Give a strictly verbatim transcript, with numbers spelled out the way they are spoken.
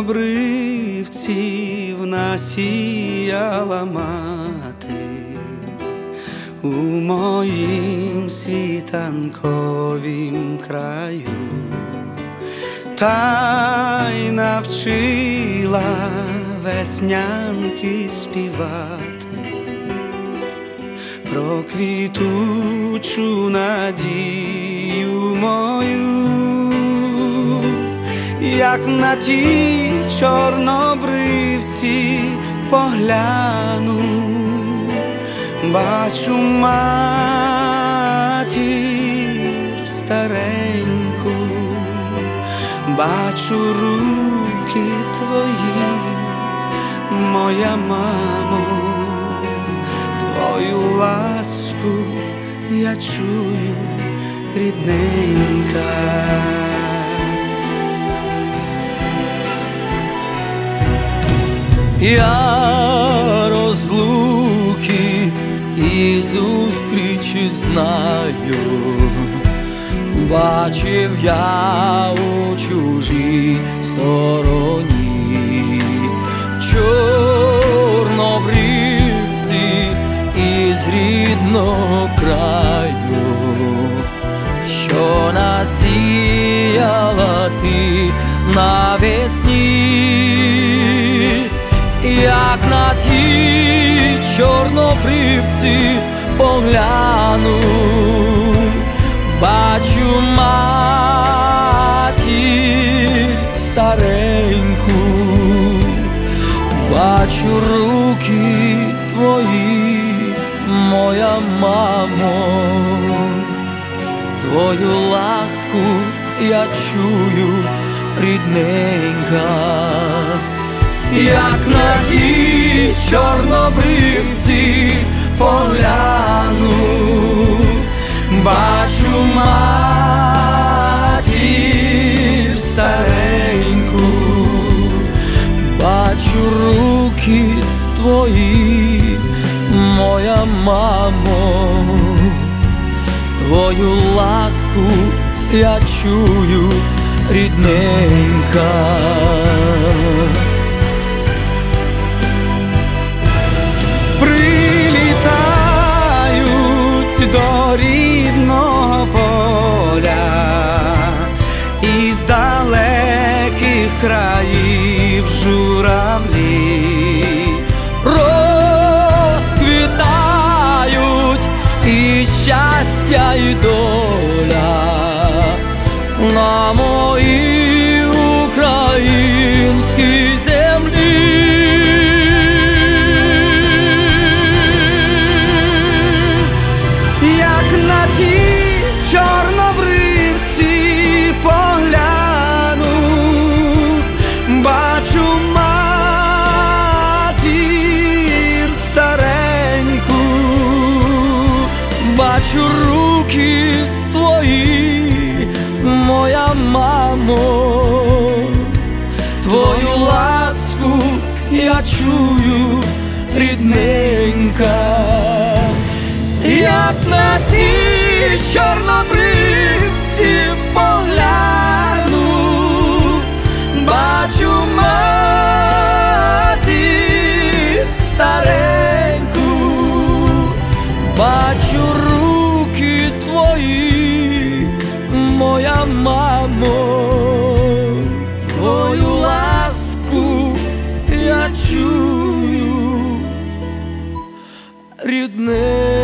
чорнобривців насіяла мати у моїм світанковім краю, та й навчила веснянки співати про квітучу надію мою. Як на ті чорнобривці погляну, бачу матір стареньку, бачу руки твої, моя мамо, твою ласку я чую, рідненька. Я розлуки і зустрічі знаю, бачив я у чужій стороні чорнобривці із рідного краю, що насіяла ти навесні. Як на ті чорнобривці погляну, бачу матір стареньку, бачу руки твої, моя мамо, твою ласку я чую, рідненька. Як на ті чорнобривці погляну, бачу матір стареньку, бачу руки твої, моя мамо, твою ласку я чую, рідненька. Прилітають до рідного поля із далеких країв журавлі, розквітають і щастя, і доля на моїй українській землі. Чорнобривці погляну, бачу матір стареньку, бачу руки твої, моя мамо, твою ласку я чую, рідненька. Як на ті чорнобривці погляну, бачу матір стареньку, бачу руки твої, моя мамо, твою ласку я чую, рідне.